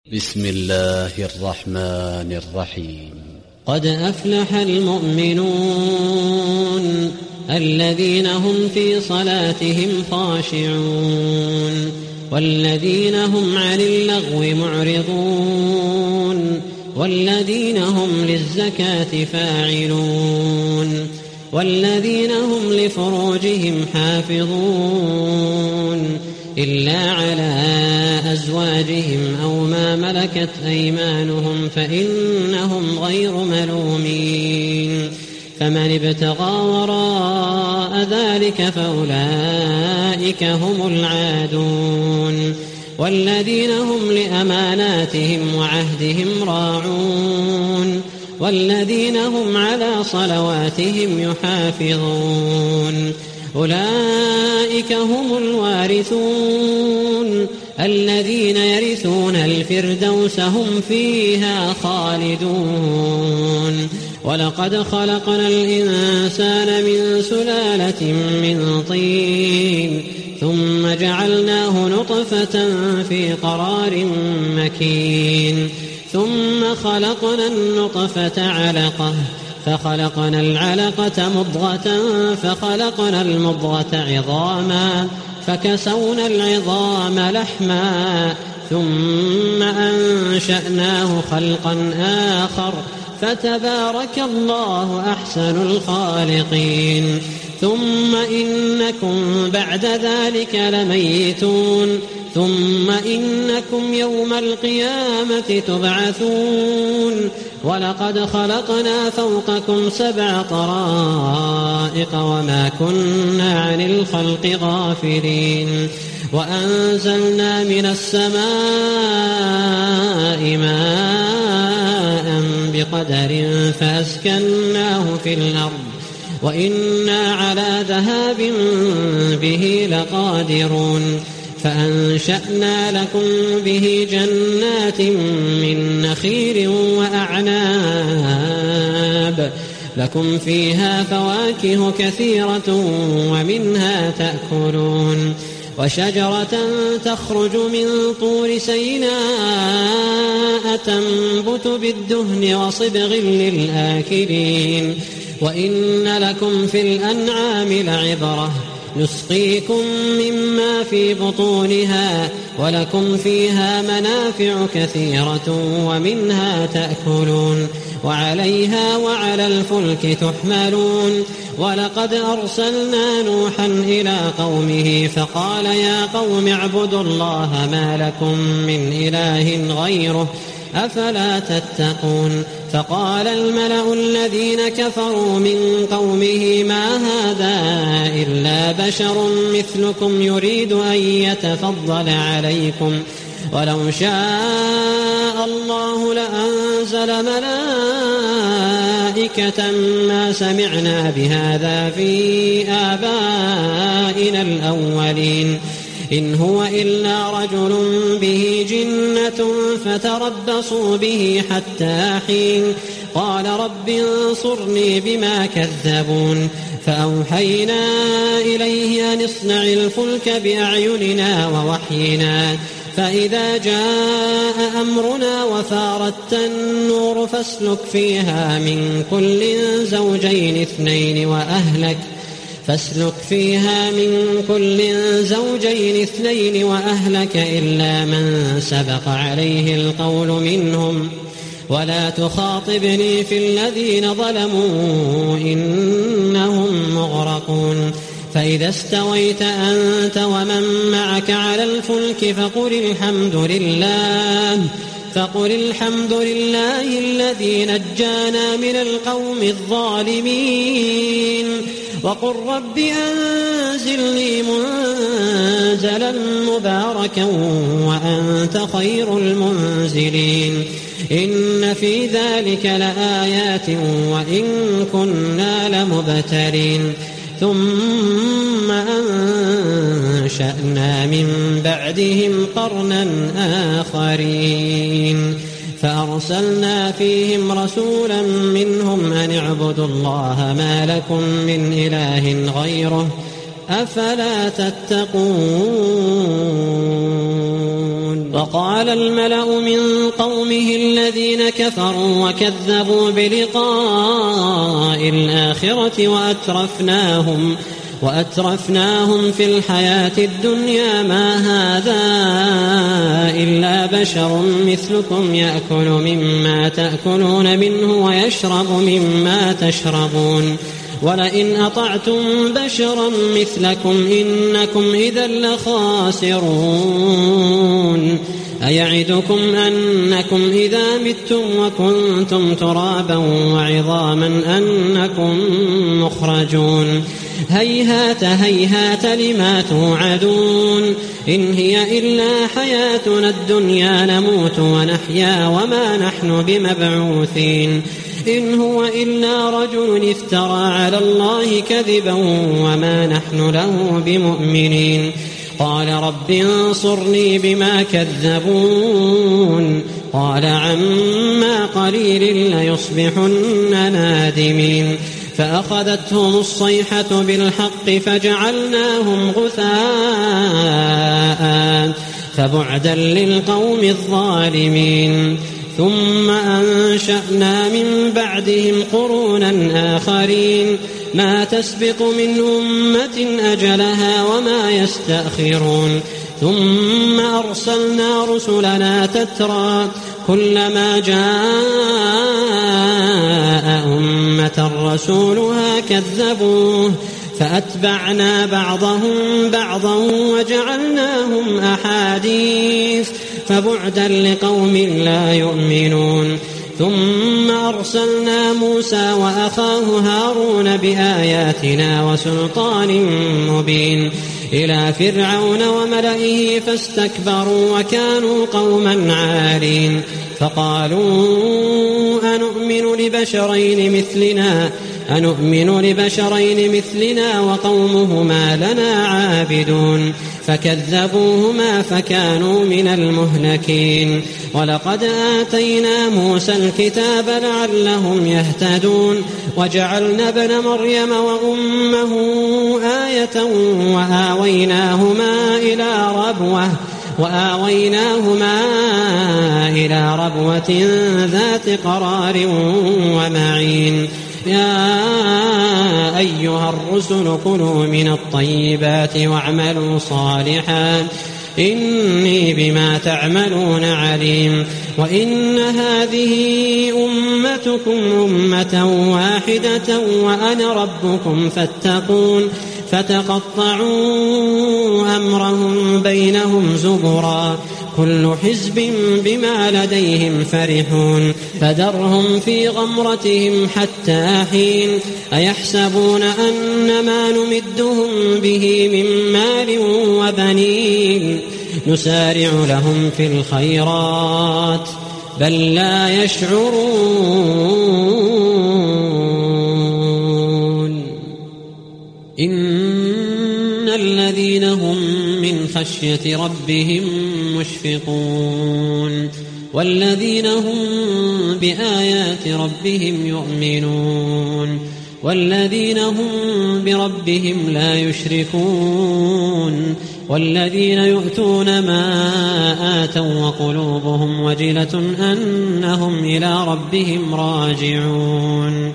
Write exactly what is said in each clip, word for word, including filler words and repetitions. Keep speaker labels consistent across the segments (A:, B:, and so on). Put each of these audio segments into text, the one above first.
A: بسم الله الرحمن الرحيم.
B: قد أفلح المؤمنون الذين هم في صلاتهم خاشعون والذين هم عن اللغو معرضون والذين هم للزكاة فاعلون والذين هم لفروجهم حافظون إلا على أزواجهم أو ما ملكت أيمانهم فإنهم غير ملومين. فمن ابتغى وراء ذلك فأولئك هم العادون. والذين هم لأماناتهم وعهدهم راعون والذين هم على صلواتهم يحافظون أولئك هم الوارثون الذين يرثون الفردوس هم فيها خالدون. ولقد خلقنا الإنسان من سلالة من طين ثم جعلناه نطفة في قرار مكين ثم خلقنا النطفة علقة فخلقنا العلقة مضغة فخلقنا المضغة عظاما فكسونا العظام لحما ثم أنشأناه خلقا آخر فتبارك الله أحسن الخالقين. ثم إنكم بعد ذلك لميتون ثم إنكم يوم القيامة تبعثون. ولقد خلقنا فوقكم سبع طرائق وما كنا عن الخلق غافلين. وأنزلنا من السماء ماء بقدر فأسكناه في الأرض وإنا على ذهاب به لقادرون. فأنشأنا لكم به جنات من نخيل وأعناب لكم فيها فواكه كثيرة ومنها تأكلون. وشجرة تخرج من طور سيناء تنبت بالدهن وصبغ للآكلين. وإن لكم في الأنعام لعبرة نسقيكم مما في بطونها ولكم فيها منافع كثيرة ومنها تأكلون وعليها وعلى الفلك تحملون. ولقد أرسلنا نوحا إلى قومه فقال يا قوم اعبدوا الله ما لكم من إله غيره أفلا تتقون. فقال الملأ الذين كفروا من قومه ما هذا إلا بشر مثلكم يريد أن يتفضل عليكم ولو شاء الله لأنزل ملائكة ما سمعنا بهذا في آبائنا الأولين إن هو إلا رجل به جنة فتربصوا به حتى حين. قال رب انصرني بما كذبون. فأوحينا إليه أن اصنع الفلك بأعيننا ووحينا فإذا جاء أمرنا وفارت النور فاسلك فيها من كل زوجين اثنين وأهلك فاسلك فيها من كل زوجين اثنين وأهلك إلا من سبق عليه القول منهم ولا تخاطبني في الذين ظلموا إنهم مغرقون. فإذا استويت أنت ومن معك على الفلك فقل الحمد لله فقل الحمد لله الذي نجانا من القوم الظالمين وقل رب أنزلني منزلا مباركا وأنت خير المنزلين. إن في ذلك لآيات وإن كنا لمبتلين. ثم أنشأنا من بعدهم قرنا آخرين فأرسلنا فيهم رسولا منهم أن اعبدوا الله ما لكم من إله غيره أفلا تتقون. وقال الملأ من قومه الذين كفروا وكذبوا بلقاء الآخرة وأترفناهم وأترفناهم في الحياة الدنيا ما هذا إلا بشر مثلكم يأكل مما تأكلون منه ويشرب مما تشربون ولئن أطعتم بشرا مثلكم إنكم إذا لخاسرون. أيعدكم أنكم إذا متم وكنتم ترابا وعظاما أنكم مخرجون. هيهات هيهات لما توعدون إن هي إلا حياتنا الدنيا نموت ونحيا وما نحن بمبعوثين إن هو إلا رجل افترى على الله كذبا وما نحن له بمؤمنين. قال رب انصرني بما كذبون قال عما قليل ليصبحن نادمين. فأخذتهم الصيحة بالحق فجعلناهم غثاء فبعدا للقوم الظالمين. ثم أنشأنا من بعدهم قرونا آخرين ما تسبق من أمة أجلها وما يستأخرون. ثم أرسلنا رسلنا تترى كلما جاء أمة رسولها كذبوه فأتبعنا بعضهم بعضا وجعلناهم أحاديث فبعدا لقوم لا يؤمنون. ثم أرسلنا موسى وأخاه هارون بآياتنا وسلطان مبين إلى فرعون وملئه فاستكبروا وكانوا قوما عالين. فقالوا أنؤمن لبشرين مثلنا أنؤمن لبشرين مثلنا وقومهما لنا عابدون فكذبوهما فكانوا من المهلكين. ولقد آتينا موسى الكتاب لعلهم يهتدون وجعلنا ابن مريم وأمه آية وآويناهما إلى ربوة وآويناهما إلى ربوة ذات قرار ومعين. يا أيها الرسل كلوا من الطيبات واعملوا صالحا إني بما تعملون عليم. وإن هذه أمتكم أمة واحدة وأنا ربكم فاتقون. فتقطعوا أمرهم بينهم زبرا كل حزب بما لديهم فرحون. فذرهم في غمرتهم حتى حين. أيحسبون أن ما نمدهم به من مال وبنين نسارع لهم في الخيرات بل لا يشعرون. إن الذين هم من خشية ربهم مشفقون والذين هم بآيات ربهم يؤمنون والذين هم بربهم لا يشركون والذين يؤتون ما آتوا وقلوبهم وجلة أنهم إلى ربهم راجعون.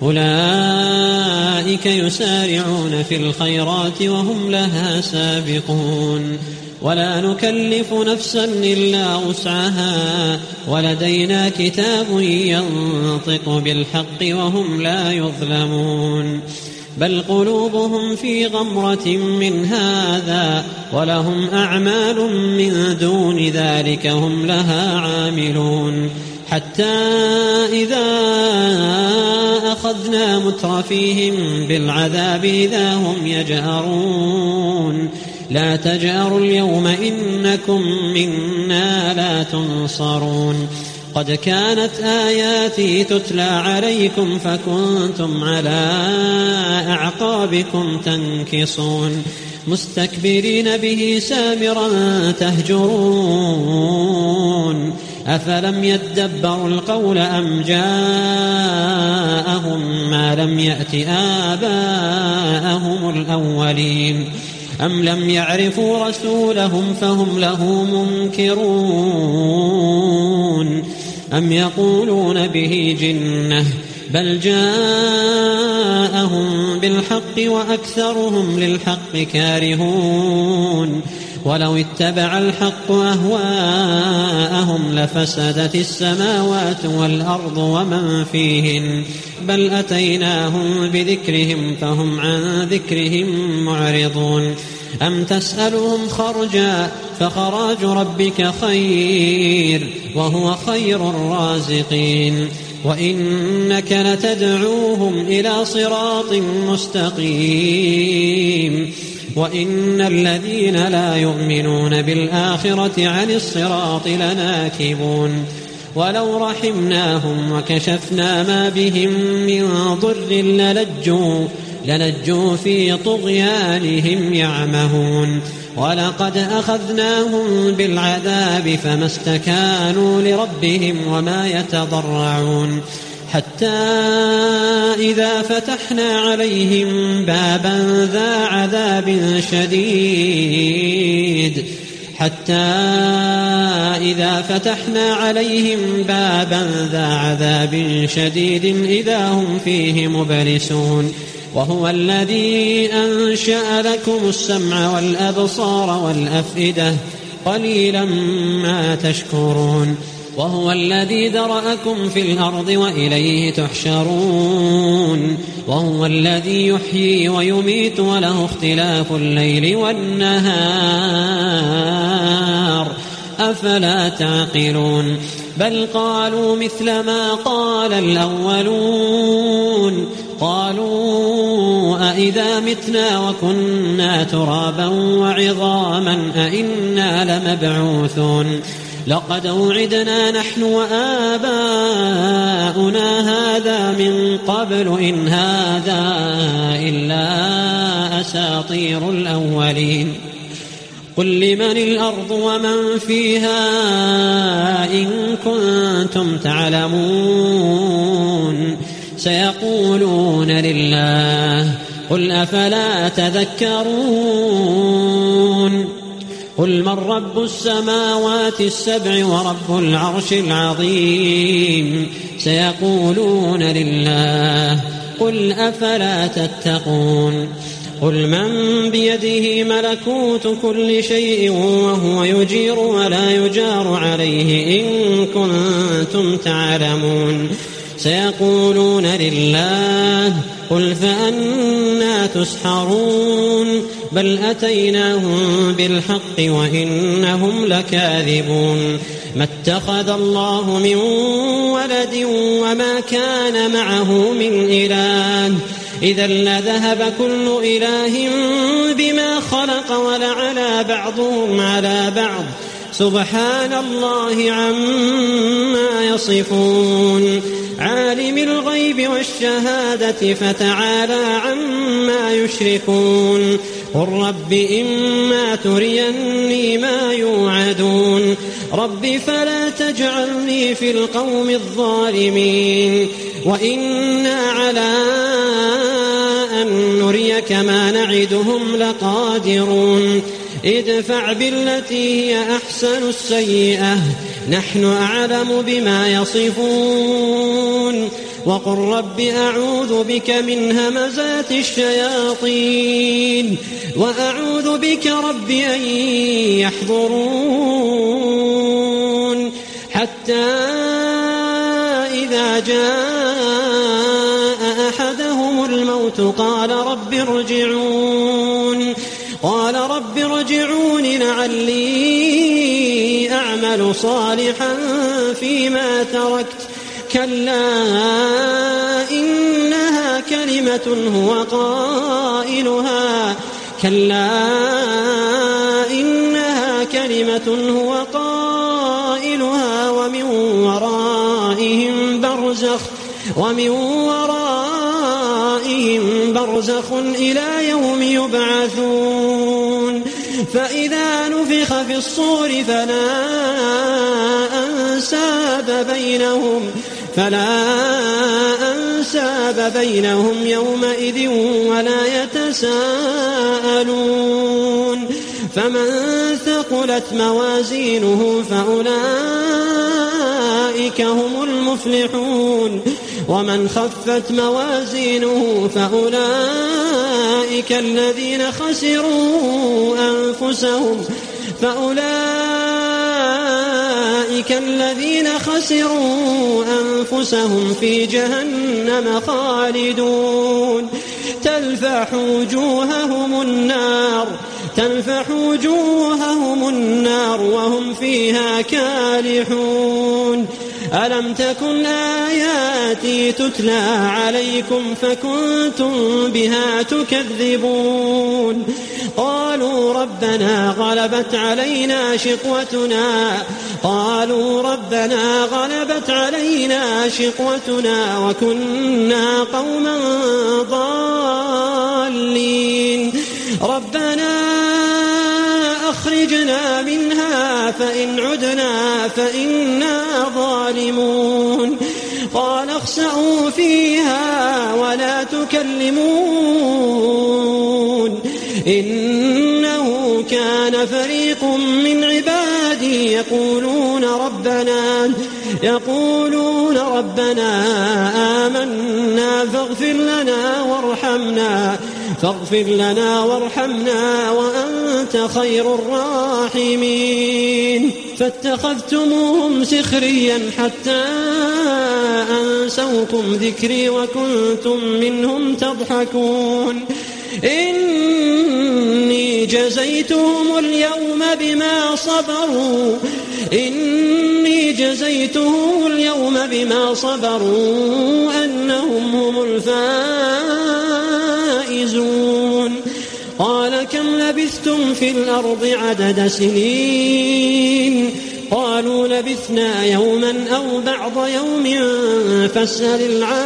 B: أولئك يسارعون في الخيرات وهم لها سابقون. ولا نكلف نفسا إلا وسعها ولدينا كتاب ينطق بالحق وهم لا يظلمون. بل قلوبهم في غمرة من هذا ولهم أعمال من دون ذلك هم لها عاملون. حتى إذا أخذنا مترفيهم بالعذاب إذا هم يجأرون. لا تجأروا اليوم إنكم منا لا تنصرون. قد كانت آياتي تتلى عليكم فكنتم على أعقابكم تنكصون مستكبرين به سامرا تهجرون. أفلم يدبروا القول أم جاءهم ما لم يأت آباءهم الأولين أم لم يعرفوا رسولهم فهم له منكرون أم يقولون به جنة بل جاءهم بالحق وأكثرهم للحق كارهون ولو اتبع الحق أهواءهم لفسدت السماوات والأرض ومن فيهن بل أتيناهم بذكرهم فهم عن ذكرهم معرضون أم تسألهم خرجا فخراج ربك خير وهو خير الرازقين وإنك لتدعوهم إلى صراط مستقيم وإن الذين لا يؤمنون بالآخرة عن الصراط لناكبون ولو رحمناهم وكشفنا ما بهم من ضر للجوا للجوا في طغيانهم يعمهون ولقد أخذناهم بالعذاب فما استكانوا لربهم وما يتضرعون حتى إذا فتحنا عليهم بابا ذا عذاب شديد حتى إذا فتحنا عليهم بابا ذا عذاب شديد إذا هم فيه مبلسون وهو الذي أنشأ لكم السمع والأبصار والأفئدة قليلا ما تشكرون وهو الذي ذرأكم في الأرض وإليه تحشرون وهو الذي يحيي ويميت وله اختلاف الليل والنهار أفلا تعقلون بل قالوا مثل ما قال الأولون قالوا أئذا متنا وكنا ترابا وعظاما أئنا لمبعوثون لقد وعدنا نحن وآباؤنا هذا من قبل إن هذا إلا أساطير الأولين قل لمن الأرض ومن فيها إن كنتم تعلمون سيقولون لله قل أفلا تذكرون قل من رب السماوات السبع ورب العرش العظيم سيقولون لله قل أفلا تتقون قل من بيده ملكوت كل شيء وهو يجير ولا يجار عليه إن كنتم تعلمون سيقولون لله قل فأنا تسحرون بل أتيناهم بالحق وإنهم لكاذبون ما اتخذ الله من ولد وما كان معه من إله إذا لذهب كل إله بما خلق ولعلى بعضهم على بعض سبحان الله عما يصفون عالم الغيب والشهادة فتعالى عما يشركون قل رب إما تريني ما يوعدون رب فلا تجعلني في القوم الظالمين وإنا على أن نريك ما نعدهم لقادرون ادفع بالتي هي أحسن السيئة نحن أعلم بما يصفون وقل رب أعوذ بك من همزات الشياطين وأعوذ بك رب أن يحضرون حتى إذا جاء أحدهم الموت قال رب ارجعون قال رب ارجعون لعلي أعمل صالحا فيما تركت كلا إنها كلمة هو قائلها كلا إنها كلمة هو قائلها ومن ورائهم برزخ ومن ورائهم برزخ إلى يوم يبعثون فإذا نفخ في الصور فلا أنساب بينهم فلا أنساب بينهم يومئذ ولا يتساءلون فمن ثقلت موازينه فأولئك هم المفلحون ومن خفت موازينه فأولئك الذين خسروا أنفسهم فأولئك الذين خسروا أنفسهم في جهنم خالدون تلفح وجوههم النار تلفح وجوههم النار وهم فيها كالحون ألم تكن آياتي تتلى عليكم فكنتم بها تكذبون قالوا ربنا غلبت علينا شقوتنا قالوا ربنا غلبت علينا شقوتنا وكنا قوما ضالين ربنا أخرجنا منها فإن عدنا فإنا ظالمون قال اخسئوا فيها ولا تكلمون إنه كان فريق من عبادي يقولون ربنا يقولون ربنا آمنا فاغفر لنا وارحمنا فاغفر لنا وارحمنا وأنت خير الراحمين فاتخذتموهم سخريا حتى أنسوكم ذكري وكنتم منهم تضحكون إني جزيتهم اليوم بما صبروا إني جزيتهم اليوم بما صبروا أنهم هم الفائزون قال كم لبثتم في الأرض عدد سنين قالوا لبثنا يوما أو بعض يوم فاسأل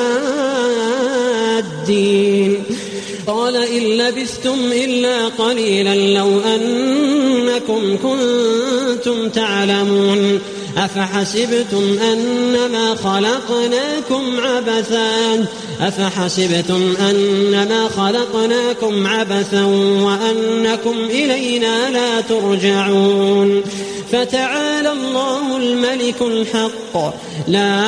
B: العادين قال إن لبثتم إلا قليلا لو أنكم كنتم تعلمون أفحسبتم أنما خلقناكم عبثا أفحسبتم أنما خلقناكم عبثا وأنكم إلينا لا ترجعون فتعالى الله الملك الحق لا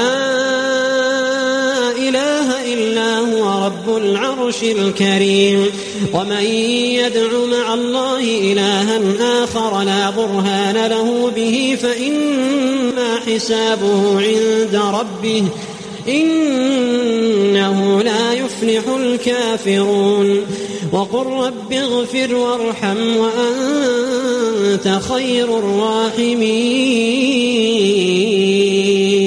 B: إله إلا هو رب العرش الكريم ومن يدع مع الله إلها آخر لا برهان له به فإنما حسابه عند ربه إنه لا يفلح الكافرون وقل رب اغفر وارحم وأنت خير الراحمين